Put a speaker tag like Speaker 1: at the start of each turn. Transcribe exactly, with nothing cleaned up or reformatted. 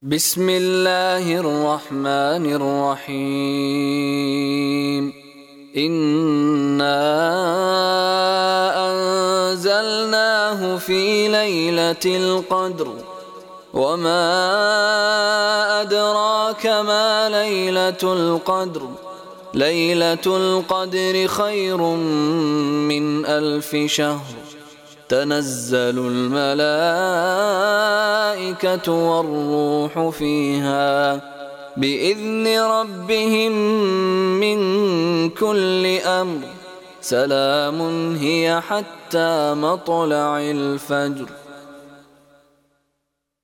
Speaker 1: بسم الله الرحمن الرحيم. إنا أنزلناه في ليلة القدر وما أدراك ما ليلة القدر ليلة القدر خير من ألف شهر. تنزل الملائكة والروح فيها بإذن ربهم من كل أمر. سلام هي حتى مطلع الفجر.